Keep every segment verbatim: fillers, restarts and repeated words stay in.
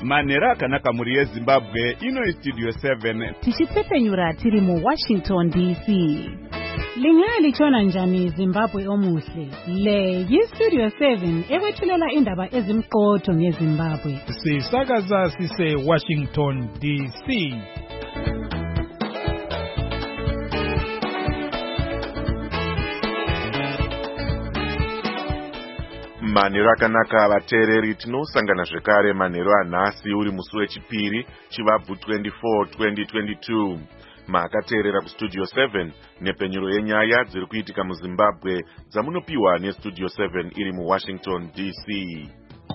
Manhero akanaka muri yeZimbabwe ino Studio seven. Tichitsepenyura tiri mu Washington D C. Lingali chona njani Zimbabwe omuhle. Le yi Studio seven ekwethulela indaba ezimqotho ngeZimbabwe. Sisakaza sise Washington D C. Manhero akanaka vateereri, tinosangana zvekare manhero anhasi uri musi wechipiri chivabvu twenty-four twenty twenty-two. Makateerera kuStudio seven nepenyuro yenyaya dziri kuitika muZimbabwe dzamunopiwa neStudio seven iri muWashington D C.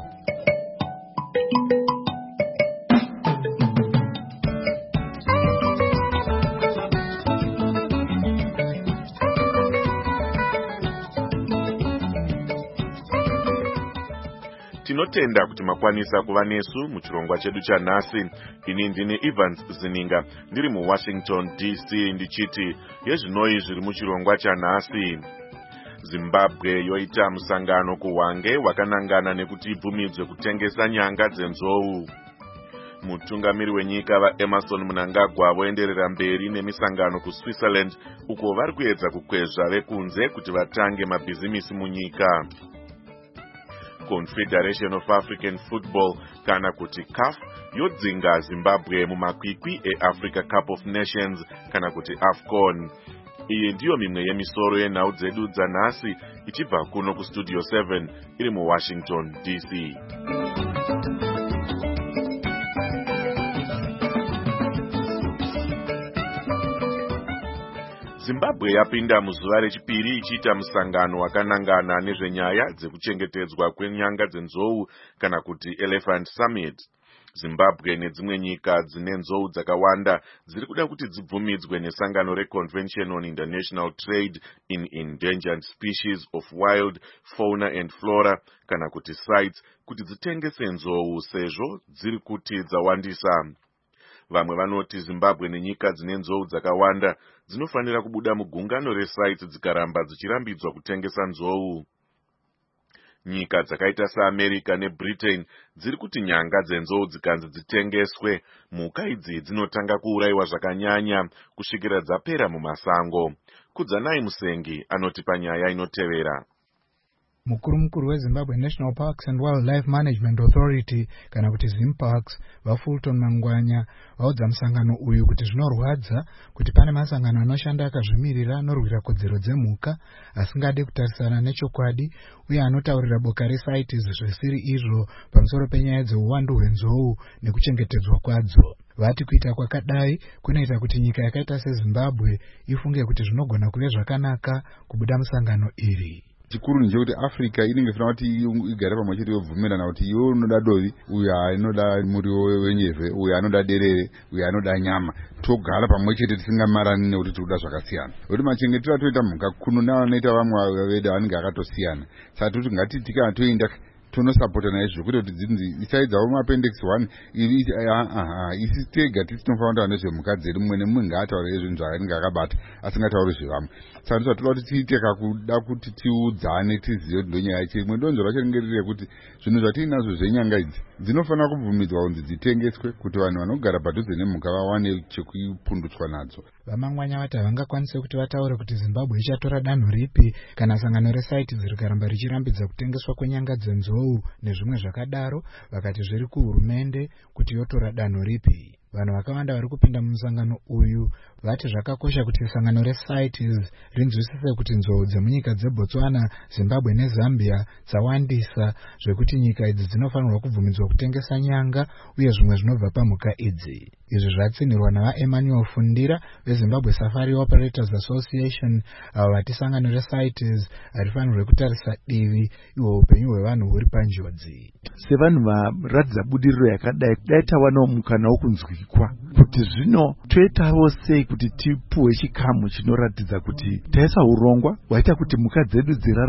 Tinotenda kuti makwanisa kuva nesu muchirongwa chedu chanhasi. Ini ndini Evans Zininga ndiri muWashington D C ndichiti yezvinoi zviri muchirongwa chanhasi. Zimbabwe yoita musangano kuHwange wakanangana nekuti ibvumidzwe kutengesa nyanga dzenzou. Mutungamiri wenyika vaEmerson Mnangagwa voenderera mberi nemisangano kuSwitzerland uko vari kuedza kukwezva vekunze kuti vatange mabhizimisi munyika. Confederation of African Football kana kuti C A F yodzinga Zimbabwe mumakwikwi eAfrica Cup of Nations kana kuti AFCON. Iyi ndiyo mimwe yemisoro yenhau dzedu dzanhasi ichibva kuno kuStudio seven iri muWashington D C. Zimbabwe yapinda muzuva rechipiri ichiita musangano wakanangana nezvenyaya dzekuchengetedzwa kwenyanga dzenzou kana kuti Elephant Summit. Zimbabwe nedzimwe nyika dzine nzou dzakawanda dziri kuda kuti dzibvumidzwe nesangano reConvention on International Trade in Endangered Species of Wild Fauna and Flora kana kuti CITES kuti dzitengese nzou sezvo dziri kuti dzawandisa. Vamwe vanoti Zimbabwe nenyika dzine nzou dzakawanda dzinofanira kubuda mugungano reCITES dzikaramba dzichirambidzwa kutengesa nzou. Nyika dzakaita saAmerica neBritain dziri kuti nyanga dzenzou dzikanzi dzitengeswe, mhuka idzi dzinotanga kuurayiwa zvakanyanya kusvikira dzapera mumasango. Kudzanai Musengi anoti panyaya inotevera. Mukuru mukuru weZimbabwe National Parks and Wildlife Management Authority kana kuti ZimParks vaFulton Mangwanya vaudza musangano uyu kuti zvinorwadza kuti pane masangano anoshanda akazvimirira anorwira kodzero dzemhuka asingade kutarisana nechokwadi uye anotaurira boka reCITES zvisiri izvo pamusoro penyaya dzeuwandu hwenzou nekuchengetedzwa kwadzo. Vati kuita kwakadai kunoita kuti nyika yakaita seZimbabwe ifunge kuti zvinogona kuve zvakanaka kubuda musangano iri. Chikuru ndechekuti Africa inenge fana kuti igare pamwe chete yobvumirana kuti iwe unoda dovi, uyu anoda muriwo wenyevhe, uyu anoda derere, uyu anoda nyama. Togara pamwe chete tisingamarani nekuti tikuda zvakasiyana. Kuti machengetero atoita mhuka kuno neanoita vamwe vedu anenge akatosiyana. Saka kuti ngatiti kana toenda tonosapota naye zvekuti kuti dzinzi isaidzawo muappendix one aha isi tega tinofanira kuti nezvemhuka dzedu mumwe nemumwe ngaataure zvinhu zvaanenge akabata asingatauri zvevamwe. Saka ndizvo toda kuti tiite kakuda kuti tiudzane tizive kuti ndonyaya chimwe donzvo racho rinenge riri rekuti zvinhu zvatiinazvo zvenyanga idzi dzinofanira kubvumidzwa kunzi dzitengeswe kuti vanhu vanogara padhuze nemhuka vawane chekupundutswa nadzo. Vamangwanya vati havangakwanise kuti vataure kuti Zimbabwe ichatora danho ripi kana sangano reCITES rikaramba richirambidza kutengeswa kwenyanga dzenzou nezvimwe zvakadaro, vakati zviri kuhurumende kuti yotora danho ripi. Vanhu vakawanda vari kupinda musangano uyu vati zvakakosha kuti sangano reCITES rinzwisise kuti nzou dzemunyika dzeBotswana, Zimbabwe neZambia dzawandisa zvekuti nyika idzi dzinofanirwa kubvumidzwa kutengesa nyanga uye zvimwe zvinobva pamhuka idzi. Izvi zvatsinirwa navaEmmanuel Fundira veZimbabwe Safari Operators Association avo vati sangano reCITES harifanirwe kutarisa divi ihwo upenyu hwevanhu huri panjodzi. Sevanhu varatidza budiriro yakadai dai tawanawo mukana wokunzwikwa kuti zvino toitawo sei kuti tipuwe chikamu chinoratidza kuti taisa urongwa hwaita kuti mhuka dzedu dzirarame.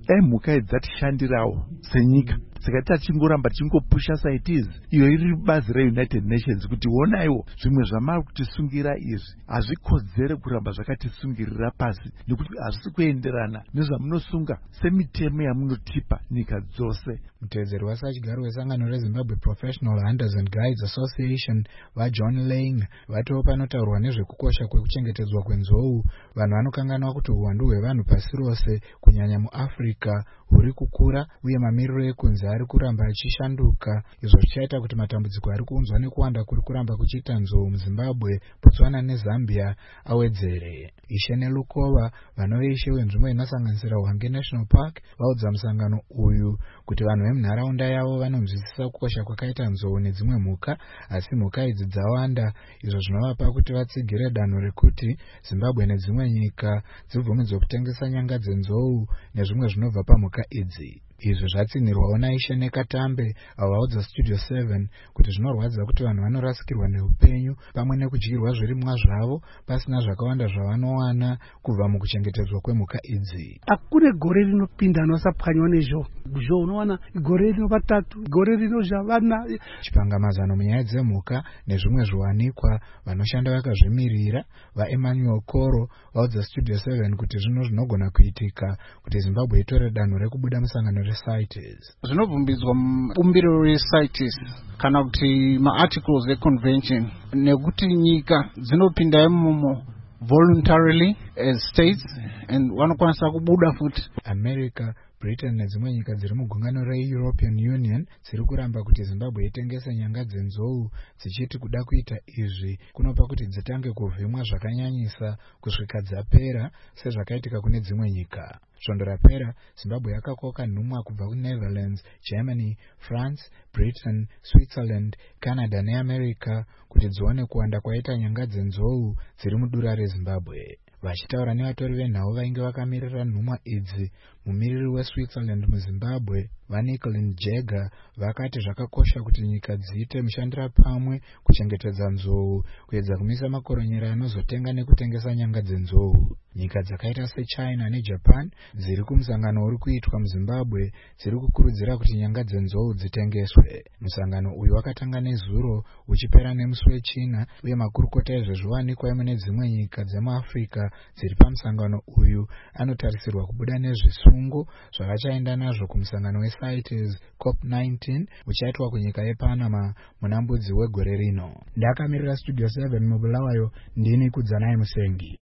dai mhuka idzi dzatishandirawo senyika. Saka tachingoramba tichingopusha site idzi, iyo iri bazi reUnited Nations, kuti onaiwo zvimwe zvamari kutisungira izvi hazvikodzere kuramba zvakatisungirira pasi, nekuti hazvisi kuenderana nezvamunosunga semitemo yamunotipa nyika dzose. Mutevedzeri wasachigaro wesangano reZimbabwe Professional Hunters and Guides Association vaJohn Lane vatiwo panotaurwa nezvekukosha kwekuchengetedzwa kwenzou, vanhu vanokanganwa kuti uwandu hwevanhu pasi rose kunyanya muAfrica huri kukura uye mamiriro ekunze ari kuramba achishanduka. Izvo zvichaita kuti matambudziko ari kuunzwa nekuwanda kuri kuramba kuchiita nzou muZimbabwe, Botswana neZambia awedzere. Ishe neLukova, vanove ishe wenzvimbo inosanganisira Hwange National Park, vaudza musangano uyu kuti vanhu vemunharaunda yavo vanomzwisisa kukosha kwakaita nzou nedzimwe mhuka, asi mhuka idzi dzawanda, izvo zvinovapa kuti vatsigire danho rekuti Zimbabwe nedzimwe nyika dzibvumidzwe kutengesa nyanga dzenzou nezvimwe zvinobva pamhuka idzi. Izvi zvatsinirwawo naIshe Nekatambe avo vaudza Studio seven kuti zvinorwadza kuti vanhu vanorasikirwa neupenyu pamwe nekudyirwa zvirimwa zvavo pasina zvakawanda zvavanowana kubva mukuchengetedzwa kwemhuka idzi. Akune gore rinopinda vanosapwanywa nezvo. Zvo unowana gore rino patatu, gore rino zvavana. Chipangamazano munyaya dzemhuka nezvimwe zviwanikwa, vanoshanda vakazvimirira vaEmmanuel Koro vaudza Studio seven kuti zvino zvinogona kuitika kuti Zimbabwe itore danho rekubuda musangano reciters. Zvinobvumbidzwa mubumbiro reciters kana kuti maarticles econvention nekuti nyika dzinopinda imomo voluntarily as states and vanokwanisa kubuda futi. America, Britain nedzimwe nyika dziri mugungano reEuropean Union dziri kuramba kuti Zimbabwe itengese nyanga dzenzou, dzichiti kuda kuita izvi kunopa kuti dzitange kuvhimwa zvakanyanyisa kusvika dzapera sezvakaitika kune dzimwe nyika. Svondo rapera, Zimbabwe yakakoka nhumwa kubva kuNetherlands, Germany, France, Britain, Switzerland, Canada neAmerica kuti dzione kuwanda kwaita nyanga dzenzou dziri mudura reZimbabwe. Vachitaura nevatori venhau vainge vakamirira nhumwa idzi, mumiriri weSwitzerland muZimbabwe vaNicolin Jagger vakati zvakakosha kuti nyika dziite mushandira pamwe kuchengetedza nzou, kuedza kumisa makoronyera anozotenga nekutengesa nyanga dzenzou. Nyika dzakaita seChina neJapan dziri kumusangano uri kuitwa muZimbabwe dziri kukurudzira kuti nyanga dzenzou dzitengeswe. Musangano uyu wakatanga nezuro uchipera nemusi weChina, uye makurukota ezvezviwanikwa emune dzimwe nyika dzemuAfrica dziri pamusangano uyu anotarisirwa kubuda nezvisungu zvavachaenda nazvo kumusangano weCITES COP nineteen uchaitwa kunyika yePanama muna mbudzi wegore rino. Ndakamirira Studio seven mubulawayo, ndini Kudzanai Musengi.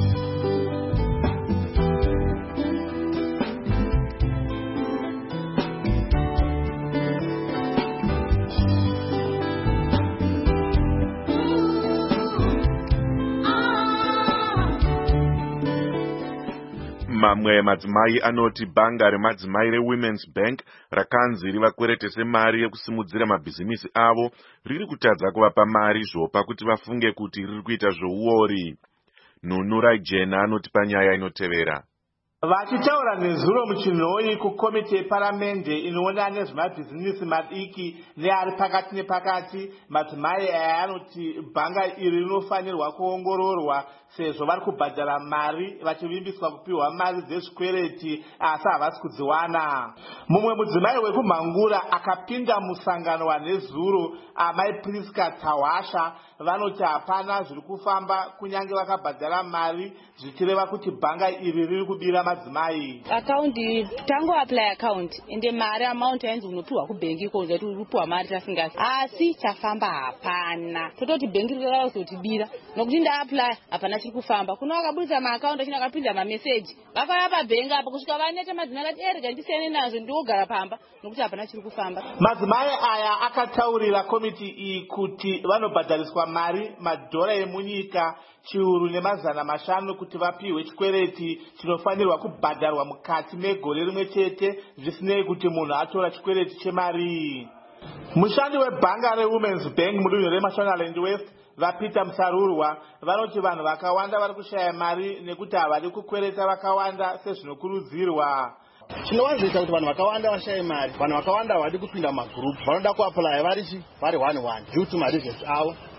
Mamwe madzimai anoti bhanga remadzimai reWomen's Bank rakanzi rivakweretese mari yekusimudzira mabhizimisi avo riri kutadza kuvapa mari zvopa kuti vafunge kuti riri kuita zvouori. Nunu Raijena anoti panyaya inotevera. Vachitaura nezuro muchinhoi kukomiti yeparamende inoona nezvemabhizinisi madiki neari pakati nepakati, madzimai aya anoti bhanga iri rinofanirwa kuongororwa sezvo vari kubhadhara mari vachivimbiswa kupiwa mari dzezvikwereti asi havasi kudziwana. Mumwe mudzimai wekumhangura akapinda musangano wanezuro, amai Priska Tawasha, vanoti hapana zviri kufamba kunyange vakabhadhara mari, zvichireva kuti bhanga iri riri kubira madzimai. Account tango apply account ende mari amount yanzi unopiwa kubenki ko ngati unopiwa mari tasingasi, asi chafamba hapana. Tototi benki rikala kutibira nokuti nda apply hapana chiri kufamba. Kuno vakabudisa ma account achina kapinda ma message vakaya pa benki apa kusvika vaneta madzina kati erega ndisene nazvo ndiogara pamba nokuti hapana chiri kufamba. Madzimai aya akataurira komiti iyi kuti vanobhadhariswa mari madhora emunyika chiuru nemazana mashanu kuti vapiwe chikwereti chinofanirwa kubhadharwa mukati megore rimwe chete, zvisinei kuti munhu atora chikwereti chemari. Mushandi webhanga reWomen's Bank mudunhu reMashonaland West, vaPeter Musarurwa, vanoti vanhu vakawanda vari kushaya mari nekuti havadi kukwereta vakawanda sezvinokurudzirwa. Chinowanzisa kuti vanhu vakawanda vashaye mari, vanhu vakawanda havadi kupinda mumagroup, vanoda kuapply vari vari one one due to mareasons avo.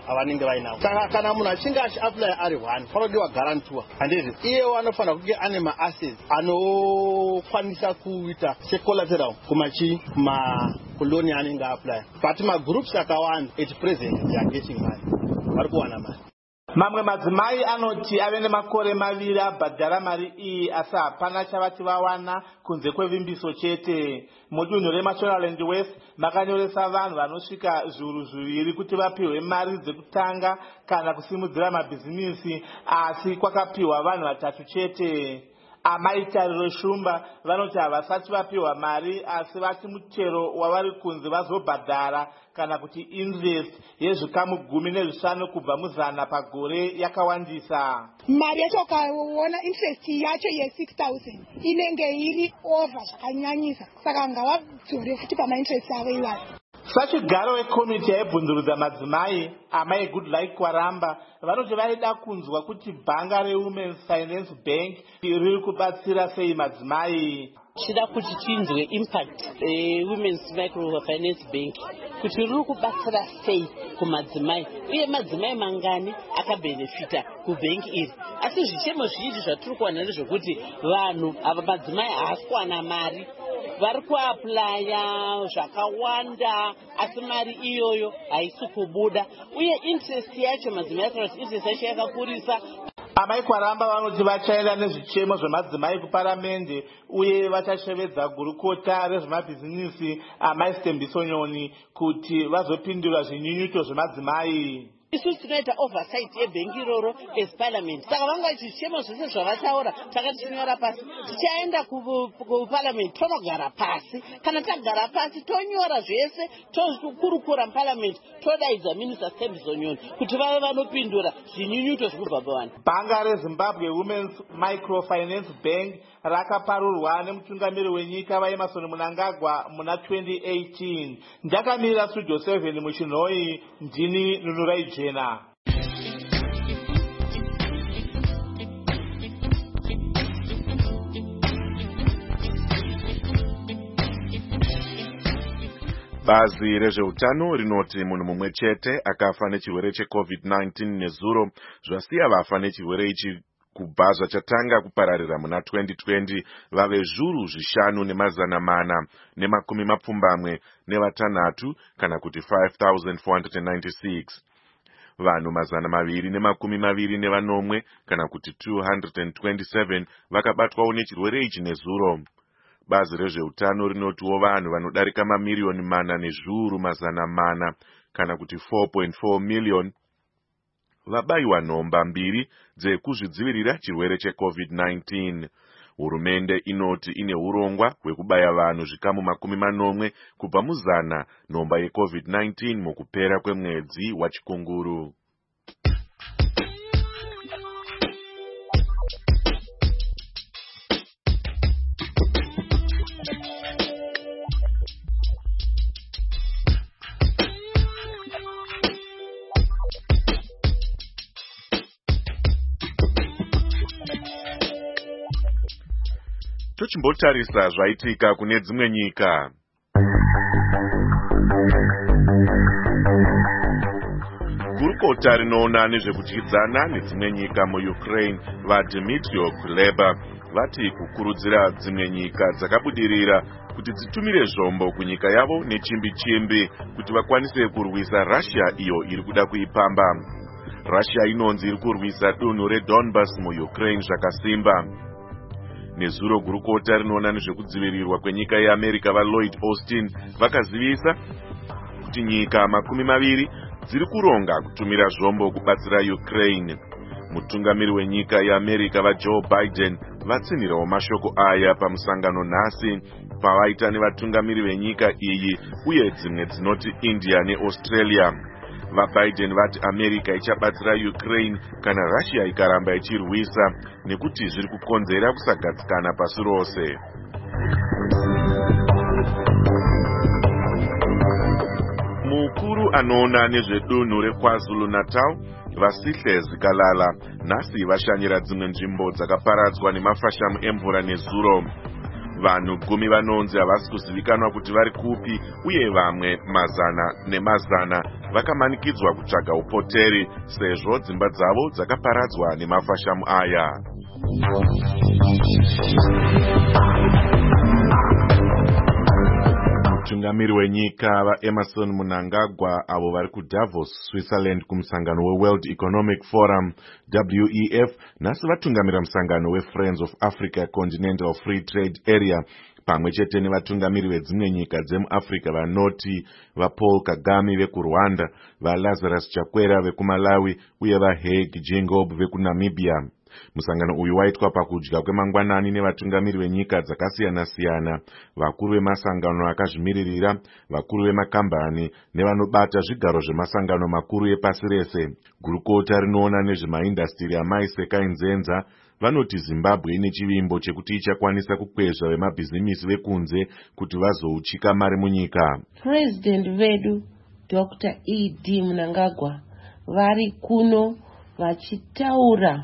avanenge vainavo. Saka kana munhu achinge achiapply ari one panodiwa guarantor, handizvo iyewo anofanira kunge ane maassets anokwanisa kuita secollateral kumachi makoloni anenge apply. But magroups akawanda at present they are getting money, vari kuwana mari. Mamwe madzimai anoti ave nemakore maviri abhadhara mari iyi asi hapana chavati vawana kunze kwevimbiso chete. Mudunhu reMashonaland West makanyoresa vanhu vanosvika zviuru zviviri kuti vapiwe mari dzekutanga kana kusimudzira mabhizinisi, asi kwakapiwa vanhu vatatu chete. Amai Tariro Shumba vanoti havasati vapiwa mari asi vati mutero wavari kunze vazobhadhara kana kuti interest yezvikamu gumi nezvishanu kubva muzana pagore yakawandisa. Mari yacho ukaona interest yacho ye six thousand inenge iri over zvakanyanyisa, saka ngavadzore futi pama interest avo iwayo. Sachigaro wekomiti yaibvunzurudza madzimai Amai Goodluck Kwaramba vanoti vaida kunzwa kuti bhanga reWomen's Finance Bank riri kubatsira sei madzimai. Chida kuti tinzwe impact Women's Microfinance Bank kuti riri kubatsira sei kumadzimai uye madzimai mangani akabenefita kubhengi iri. Asi zvichemo zvizhinji zvatiri kuwana ndezvekuti vanhu ava madzimai haasi kuwana mari, vari kuaplaya zvakawanda asi mari iyoyo haisi kubuda, uye interest yacho madzimai akati interest yacho yakakurisa. Amai Kwaramba vanoti vachaenda nezvichemo zvemadzimai kuparamende uye vachachevedza gurukota rezvemabhizinisi Amai Stembiso Nyoni kuti vazopindura zvinyunyuto zvemadzimai. Isu tinoita oversight yebhengi iroro as parliament. Saka vanga zvichemo zvese zvavataura takati tinyora pasi, tichaenda kuparliament tonogara pasi, kana tagara pasi tonyora zvese tokurukura muparliament, todaidza Minister Stembiso Nyoni kuti vave vanopindura zvinyunyuto zvikubva pavanhu. Bhanga reZimbabwe Women's Microfinance Bank rakaparurwa nemutungamiri wenyika vaEmmerson Mnangagwa muna twenty eighteen. Ndakamirira Studio seven muchinhoi, ndini Nunurai Jena. Bazi rezveutano rinoti munhu mumwe chete akafa nechirwere checovid nineteen nezuro zvasiya vafa nechirwere ichi kubva zvachatanga kupararira muna twenty twenty vave zviuru zvishanu nemazana mana nemakumi mapfumbamwe nevatanhatu kana kuti five thousand four hundred ninety-six. Vanhu mazana maviri nemakumi maviri nevanomwe kana kuti two hundred twenty-seven vakabatwawo nechirwere ichi nezuro. Bazi rezveutano rinotiwo vanhu vanodarika mamiriyoni mana nezviuru mazana mana kana kuti four point four million vabayiwa nhomba mbiri dzekuzvidzivirira chirwere checovid nineteen. Hurumende inoti ine urongwa hwekubaya vanhu zvikamu makumi manomwe kubva muzana nhomba yecovid nineteen mukupera kwemwedzi wachikunguru. Tochimbotarisa zvaitika kune dzimwe nyika. Gurukota rinoona nezvekudyidzana nedzimwe nyika muUkraine vaDmytro Kuleba vati kukurudzira dzimwe nyika dzakabudirira kuti dzitumire zvombo kunyika yavo nechimbi chimbi kuti vakwanise kurwisa Russia iyo iri kuda kuipamba. Russia inonzi iri kurwisa dunhu reDonbas muUkraine zvakasimba. Nezuro gurukota rinoona nezvekudzivirirwa kwenyika yeAmerica vaLloyd Austin vakazivisa kuti nyika makumi maviri dziri kuronga kutumira zvombo kubatsira Ukraine. Mutungamiri wenyika yeAmerica vaJoe Biden vatsinhirawo mashoko aya pamusangano nhasi pavaita nevatungamiri venyika iyi uye dzimwe dzinoti India neAustralia. VaBiden vati America ichabatsira Ukraine kana Russia ikaramba ichirwisa nekuti zviri kukonzera kusagadzikana pasi rose. Mukuru anoona nezvedunhu reKwaZulu Natal Vasihle Zikalala nhasi vashanyira dzimwe nzvimbo dzakaparadzwa nemafashamu emvura nezuro. vanhu gumi vanonzi havasi kuzivikanwa kuti vari kupi, uye vamwe mazana nemazana vakamanikidzwa kutsvaga upoteri sezvo dzimba dzavo dzakaparadzwa nemafashamu aya. Mutungamiri wenyika vaEmerson Mnangagwa avo vari kuDavos, Switzerland kumusangano weWorld Economic Forum W E F nhasi vatungamira musangano weFriends of Africa Continental Free Trade Area pamwe chete nevatungamiri vedzimwe nyika dzemuAfrica vanoti vaPaul Kagame vekuRwanda, vaLazarus Chakwera vekuMalawi uye vaHage Geingob vekuNamibia. Musangano uyu waitwa pakudya kwemangwanani nevatungamiri venyika dzakasiyana-siyana, vakuru vemasangano akazvimiririra, vakuru vemakambani nevanobata zvigaro zvemasangano makuru epasi rese. Gurukota rinoona nezvemaindastiri amaiseka inzenza vanoti Zimbabwe ine chivimbo chekuti ichakwanisa kukwezva vemabhizimisi vekunze kuti vazouchika mari munyika. President vedu Doctor E D Mnangagwa vari kuno vachitaura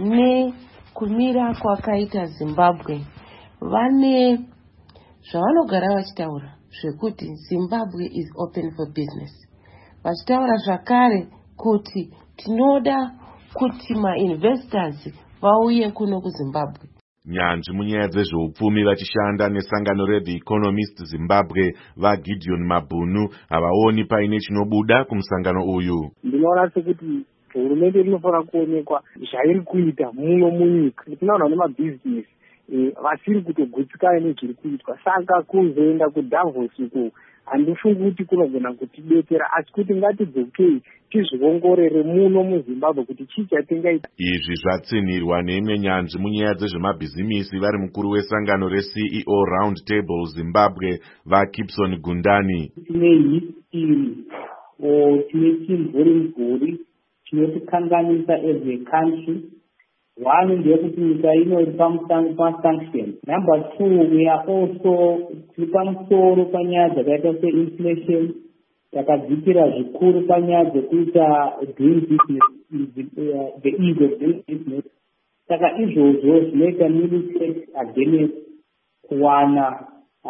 nekumira kwakaita Zimbabwe. Vane zvavanogara vachitaura zvekuti Zimbabwe is open for business. Vachitaura zvakare kuti tinoda kuti ma-investors vauye kuno kuZimbabwe. Nyanzvi munyaya dzezveupfumi vachishanda nesangano reThe Economist Zimbabwe vaGideon Mabhunu havaoni paine chinobuda kumusangano uyu. Ndinoona sekuti hurumende inofanira kuonekwa zvairi kuita muno munyika. Tinoona nemabhizinesi vasiri kutogutsikana nezviri kuitwa, saka kuzoenda kuDavos uko handifungi kuti kunogona kutidetsera, asi kuti ngatidzokei tizviongorere muno muZimbabwe kuti chii chatingaita. Izvi zvatsinhirwa neimwe nyanzvi munyaya dzezvemabhizimisi vari mukuru wesangano reC E O Round Table Zimbabwe vaKipson Gundani. Tine history o tine chimvuri-mvuri chinotikanganisa as a country. One, ndeyekuti nyika ino iri pasanction. Number two, we are also tiri pamusoro panyaya dzakaita se-inflation, takadzikira zvikuru panyaya dzekuita doing business, the ease of doing business. Saka izvozvo zvinoita militate against kuwana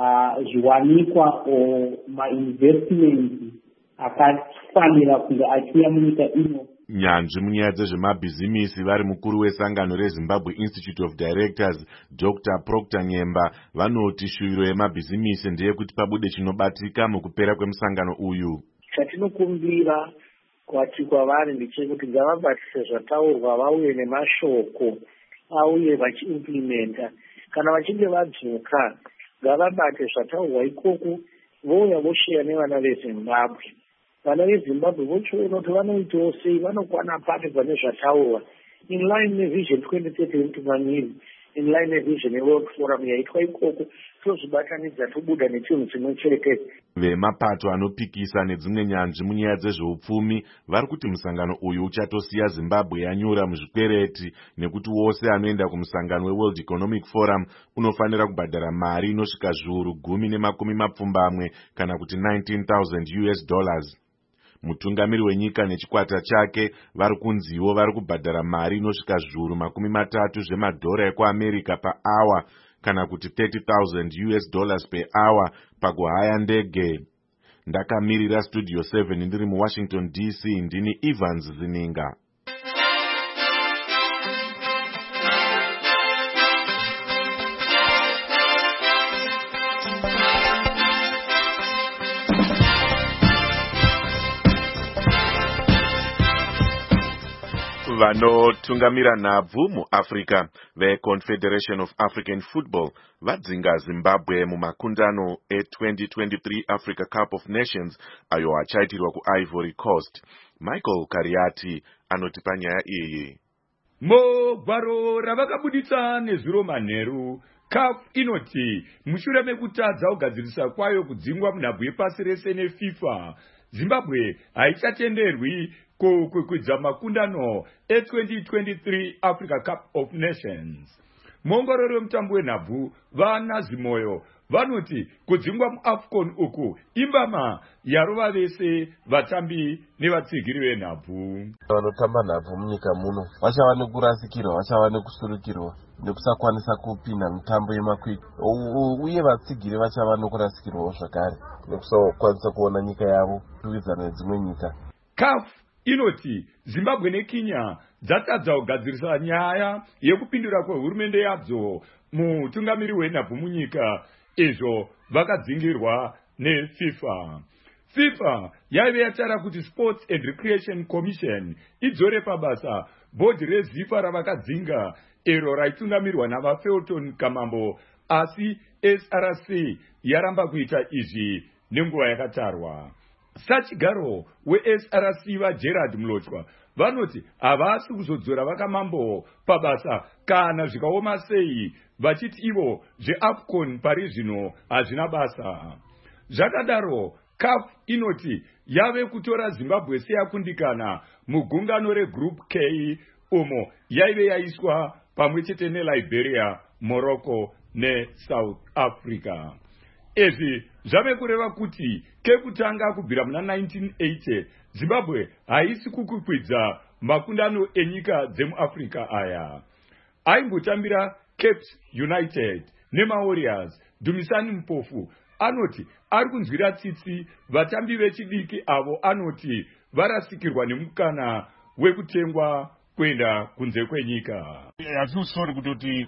zviwanikwa o ma-investment akafanira kunge achiuya munyika ino. Nyanzvi munyaya dzezvemabhizimisi vari mukuru wesangano reZimbabwe Institute of Directors Doctor Proctor Nyemba vanoti shuviro yemabhizimisi ndeyekuti pabude chinobatika mukupera kwemusangano uyu. Chatinokumbira kwati kwavari ndechekuti ngavabatise zvataurwa, vauye nemashoko auye vachiimplementa. Kana vachinge vadzoka ngavabate zvataurwa ikoko, vouya vosheya nevana veZimbabwe. Vana veZimbabwe vochiona kuti vanoitawo sei, vanokwana pati pane zvataurwa in line nevision twenty thirty yemutungamiri, in line nevision yeWorld Forum yaitwa ikoko, tozvibatanidza tobuda nechinhu chinocherekeza. Vemapato anopikisa nedzimwe nyanzvi munyaya dzezveupfumi vari kuti musangano uyu uchatosiya Zimbabwe yanyura muzvikwereti, nekuti wose anoenda kumusangano weWorld Economic Forum unofanira kubhadhara mari inosvika zviuru gumi nemakumi mapfumbamwe kana kuti nineteen thousand U S dollars. Mutungamiri wenyika nechikwata chake vari kunziwo vari kubhadhara mari inosvika zviuru makumi matatu zvemadhora ekuAmerica paawa kana kuti thirty thousand U S dollars per hour pakuhaya ndege. Ndakamirira Studio seven ndiri muWashington D C ndini Evans Zininga. Vanotungamira nhabvu muAfrica veConfederation of African Football vadzinga Zimbabwe mumakundano e-twenty twenty-three Africa Cup of Nations ayo achaitirwa kuIvory Coast. Michael Kariati anotipa nyaya iyi. Mogwaro ravakabuditsa nezuro manheru, C A F inoti mushure mekutadza kugadzirisa kwayo kudzingwa munhabvu yepasi rese neFIFA, Zimbabwe haichatenderwi kukwidza makundano e-twenty twenty-three Africa Cup of Nations. Muongorori wemutambo wenhabvu vana Zimoyo vanoti kudzingwa muafcon uku imbama yarova vese vatambi nevatsigiri venhabvu. Vanotamba nhabvu munyika muno vachava nekurasikirwa, vachava nekusurukirwa nekusakwanisa kupinda mitambo yemakwikwi, uye vatsigiri vachava nokurasikirwawo zvakare nekusakwanisa kuona nyika yavo kuwidzana nedzimwe nyika. caf inoti zimbabwe nekenya dzatadza kugadzirisa nyaya yekupindura kwehurumende yadzo mutungamiri wenhabvu munyika, izvo vakadzingirwa nefifa. fifa yaive yataura kuti sports and recreation commission idzore pabasa bhodhi rezifa ravakadzinga iro raitungamirwa navafelton kamambo, asi S R C yaramba kuita izvi nenguva yakatarwa. Sachigaro we-S R C vaGerard Mlotshwa vanoti havasi kuzodzora vakamambo pabasa kana zvikaoma sei, vachiti ivo zveAFCON pari zvino hazvina basa. Zvakadaro caf inoti yave kutora Zimbabwe seyakundikana mugungano reGroup K umo yaive yaiswa pamwe chete neLiberia, Morocco neSouth Africa. Izvi zvave kureva kuti kekutanga kubvira muna nineteen eighty Zimbabwe haisi kukukwidza makundano enyika dzemuAfrica aya. Aimbotambira Cape United nemaWarriors. Dumisani Mpofu anoti ari kunzwira tsitsi vatambi vechidiki avo, anoti varasikirwa nemukana wekutengwa kuenda kunze kwenyika. Hatusori kutoti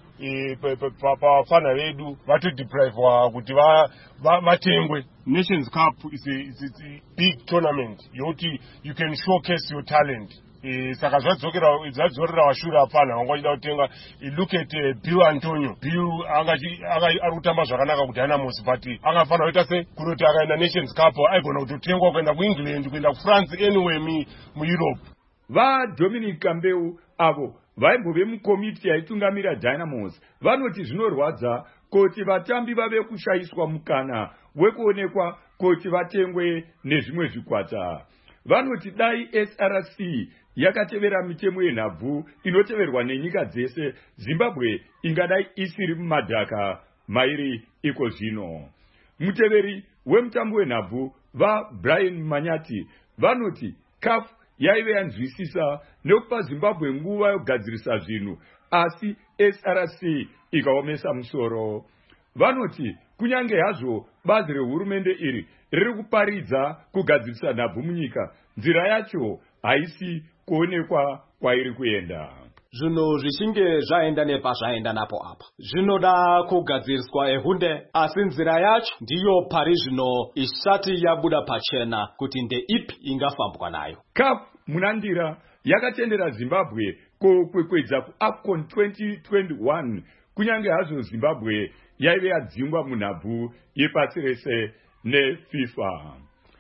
pavafana vedu vatodeprivwa kuti vatengwe. Nations Cup is a, is a big tournament yokuti you can showcase your talent. Saka zvadzorera vashure apana vanga vachida kutenga. Look at uh, Bill Antonio. Bill ari kutamba zvakanaka kuDynamos, but angafana kuita se kunoti akaenda Nations Cup aigona kutotengwa kuenda kuEngland, kuenda kuFrance, anywhere muEurope. VaDominic Kambeu avo vaimbove mukomiti yaitungamira Dynamos vanoti zvinorwadza kuti vatambi vave kushayiswa mukana wekuonekwa kuti vatengwe nezvimwe zvikwata. Vanoti dai S R C yakatevera mitemo yenhabvu inoteverwa nenyika dzese, Zimbabwe ingadai isiri mumadhaka mairi iko zvino. Muteveri wemutambo wenhabvu vaBrian Manyati vanoti caf yaive yanzwisisa nekupa Zimbabwe nguva yokugadzirisa zvinhu, asi S R C ikaomesa musoro. Vanoti kunyange hazvo bazi rehurumende iri riri kuparidza kugadzirisa nhabvu munyika, nzira yacho haisi kuonekwa kwairi kuenda. Zvinhu zvichinge zvaenda nepazvaenda napo apa zvinoda kugadziriswa ehunde, asi nzira yacho ndiyo pari zvino isati yabuda pachena kuti ndeipi ingafambwa nayo. caf munandira yakatendera Zimbabwe kukwekwedza kuAFCON twenty twenty-one kunyange hazvo Zimbabwe yaive yadzingwa munhabvu yepasi rese neFIFA.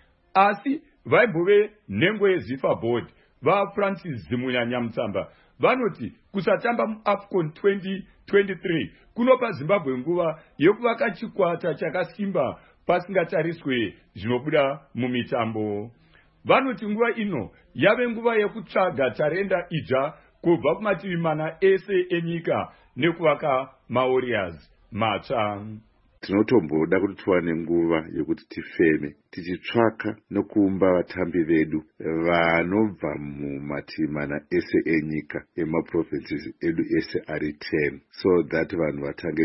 Asi vaimbove nhengo yeZIFA board vaFrancis Zimunya Nyamutsamba vanoti kusatamba muAFCON twenty twenty-three kunopa Zimbabwe nguva yekuvaka chikwata chakasimba pasingatariswe zvinobuda mumitambo. Vanoti nguva ino yave nguva yekutsvaga tarenda idzva kubva kumativi mana ese enyika nekuvaka maWarriors matsva. Tinotomboda kuti tiwane nguva yekuti tifeme tichitsvaka nokuumba vatambi vedu vanobva mumativi mana ese enyika emaprovinces edu ese ari ten, so that vanhu vatange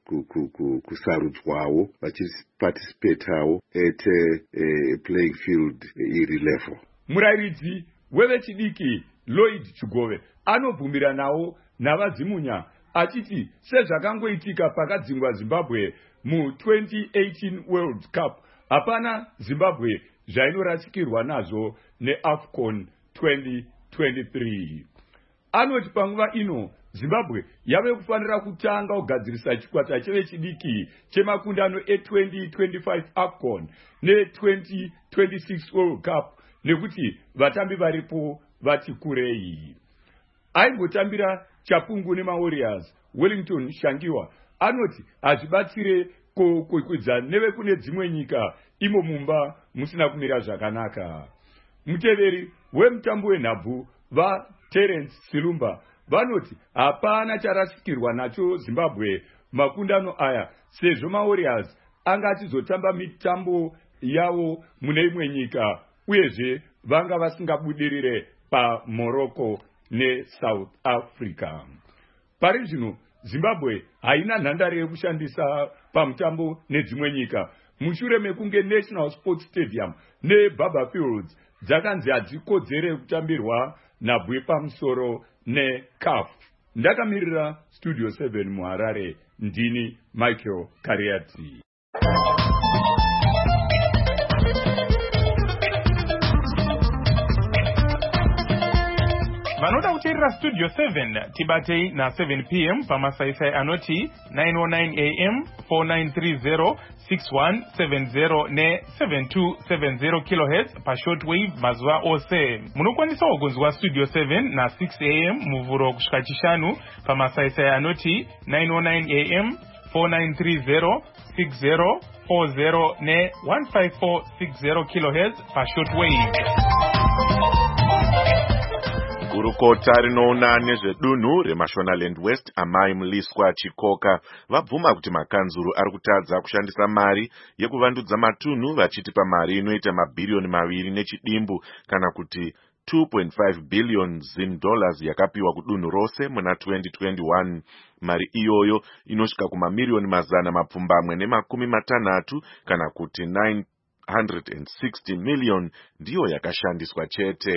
kusarudzwawo vachiparticipatawo at a playing field iri level. Murairidzi wevechidiki Lloyd Chigove anobvumira nawo navaZimunya achiti sezvakangoitika pakadzingwa Zimbabwe mu twenty eighteen World Cup hapana Zimbabwe zvainorasikirwa nazvo neAFCON twenty twenty-three. Anoti panguva ino Zimbabwe yave kufanira kutanga kugadzirisa chikwata chevechidiki chemakundano e-twenty twenty-five AFCON ne-twenty twenty-six World Cup nekuti vatambi varipo vati kurei. Aimbotambira Chapungu nemaWarriors Wellington Shangiwa anoti hazvibatsire kukwikwidza nevekune dzimwe nyika imo mumba musina kumira zvakanaka. Muteveri wemutambo wenhabvu vaTerence Silumba vanoti hapana charasikirwa nacho Zimbabwe makundano aya sezvo maWarriors anga achizotamba mitambo yavo mune imwe nyika, uyezve vanga vasingabudirire paMorocco neSouth Africa. Pari zvino Zimbabwe haina nhandare yekushandisa pamutambo nedzimwe nyika mushure mekunge National Sports Stadium neBaba Fields dzakanzi hadzikodzere kutambirwa nhabvu yepamusoro neC A F. Ndakamirira Studio seven muHarare, ndini Michael Kariati. Vanoda kuteerera Studio seven tibatei na seven p m pamasaisai anoti nine oh nine a m four nine three zero six one seven zero ne seven two seven zero kilohertz pashortwave mazuva ose. Munokwanisawo kunzwa Studio seven na six a m muvhuro kusvika chishanu pamasaisai anoti nine oh nine a m four nine three zero six zero four zero ne one five four six zero kilohertz pashortwave. Gurukota rinoona nezvedunhu reMashonaland West Amai Mliswa Chikoka vabvuma kuti makanzuru ari kutadza kushandisa mari yekuvandudza matunhu vachiti pamari inoita mabhirioni maviri nechidimbu kana kuti two point five billion zim dollars yakapiwa kudunhu rose muna twenty twenty-one. Mari iyoyo inosvika kumamirioni mazana mapfumbamwe nemakumi matanhatu kana kuti nine hundred sixty million ndiyo yakashandiswa chete.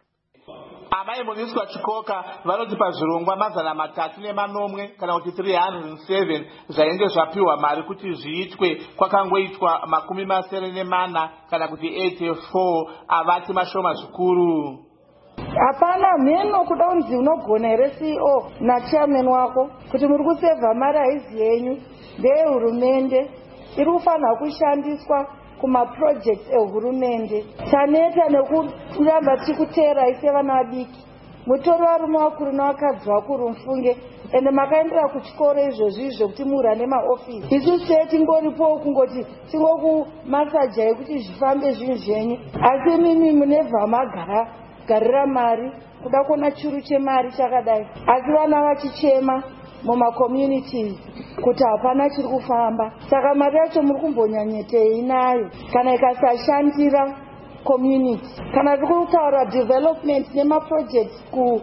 Amai Mliswa Chikoka vanoti pazvirongwa mazana matatu nemanomwe kana kuti three hundred seven zvainge zvapiwa mari kuti zviitwe kwakangoitwa makumi masere nemana kana kuti eighty-four avati mashoma zvikuru. Hapana mheno kuda unzi unogona here C E O nachairman wako kuti muri kusevha mari haizi yenyu ndeyehurumende iri kufanira kushandiswa kumaprojects ehurumende. Taneta nekuramba tichikuteera ise vana vadiki. Mutori varume vakuru nevakadzi vakuru mufunge ende makaendera kuchikoro izvozvi izvo kuti mura nemaofisi. Isu se tingoripo kungoti tingokumasajai kuti zvifambe zvinhu zvenyu, asi mimi munebva magara garira mari kuda kuona churu chemari chakadai, asi vana vachichema mumacommunities kuti hapana chiri kufamba. Saka mari yacho muri kumbonyanyetei nayo kana ikasashandira community. Kana tiri kutaura development nemaprojects ku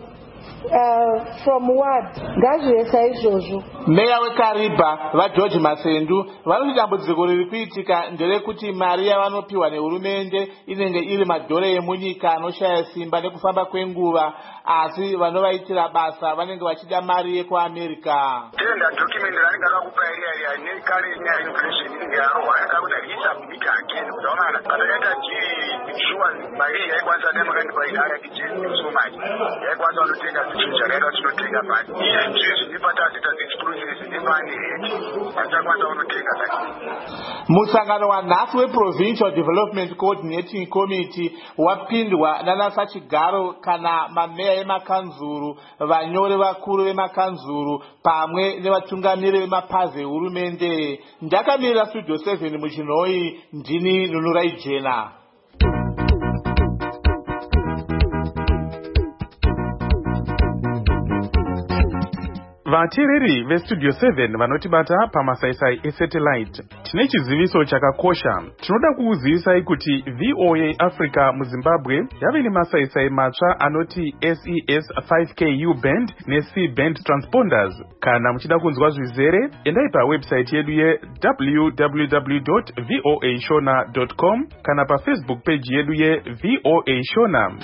Uh, from ward ngazvive saizvozvo. Meya weKariba vaGeorge Masendu vanoti dambudziko riri kuitika nderekuti mari yavanopiwa nehurumende inenge iri madhora emunyika anoshaya simba nekufamba kwenguva, asi vanovaitira basa vanenge vachida mari yekuAmerica. Tenda document rainga rakupa area ine kare nya immigration inenge yarohwa yakakuda isubmit again kudaona kana yaita chi insurance mari yaikwanisa nemakanipa inara kicheni so much yaikwanisa unotenga chakaita chinotenga mari izvi zvinipata zita zexclusive nemani achakwanisa unotenga zaki. Musangano wanhasi weProvincial Development Coordinating Committee wapindwa nana sachigaro kana mameya emakanzuru, vanyori vakuru vemakanzuru pamwe nevatungamiri vemapazi ehurumende. Ndakamirira Studio seven muchinhoi, ndini Nunurai Jena. Vateereri veStudio seven vanotibata pamasaisai esatellite, tine chiziviso chakakosha. Tinoda kukuzivisai kuti V O A Africa muZimbabwe yave nemasaisai matsva anoti S E S five K U band neC band transponders. Kana muchida kunzwa zvizere, endai pawebsite yedu ye w w w dot voa shona dot com kana paFacebook page yedu ye V O A Shona.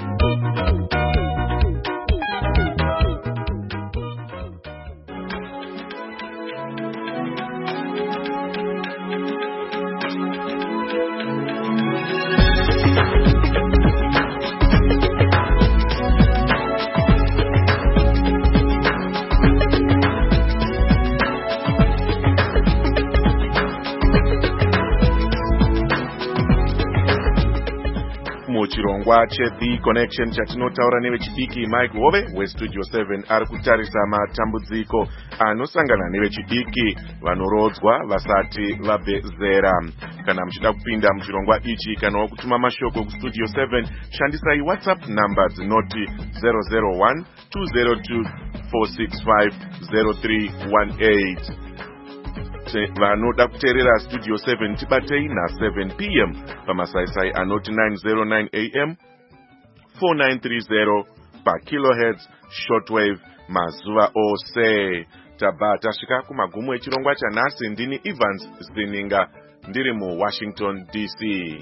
Muchirongwa cheThe Connection chatinotaura nevechidiki, Mike Hove weStudio seven ari kutarisa matambudziko anosangana nevechidiki vanorodzwa vasati vabve zera. Kana muchida kupinda muchirongwa ichi kana kutuma mashoko kuStudio seven, shandisai WhatsApp number dzinoti zero zero one two zero two four six five zero three one eight. vanoda kuteerera studio seven tibatei na7 p m pamasaisai anoti nine oh nine a m four nine three zero pakilohertz shortwave mazuva ose. Tabva tasvika kumagumo echirongwa chanhasi. Ndini Evans Zininga ndiri muWashington D C.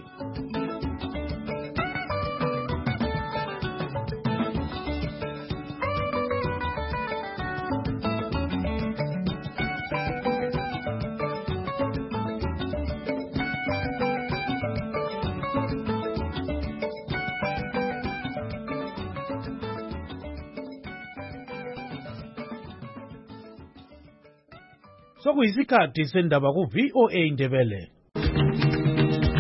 Sokuyisikhathi sendaba ku V O A Ndebele.